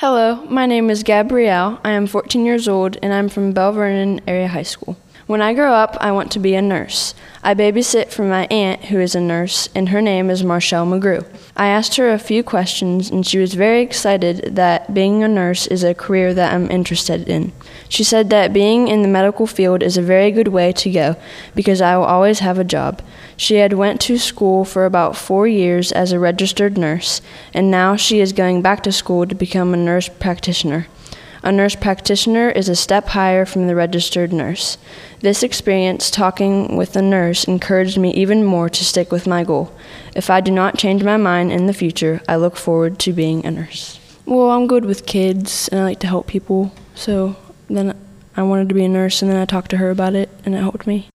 Hello, my name is Gabrielle. I am 14 years old and I'm from Bell Vernon Area High School. When I grow up, I want to be a nurse. I babysit for my aunt who is a nurse, and her name is Marshall McGrew. I asked her a few questions and she was very excited that being a nurse is a career that I'm interested in. She said that being in the medical field is a very good way to go because I will always have a job. She had went to school for about 4 years as a registered nurse, and now she is going back to school to become a nurse practitioner. A nurse practitioner is a step higher from the registered nurse. This experience talking with a nurse encouraged me even more to stick with my goal. If I do not change my mind in the future, I look forward to being a nurse. Well, I'm good with kids and I like to help people, so then I wanted to be a nurse and then I talked to her about it and it helped me.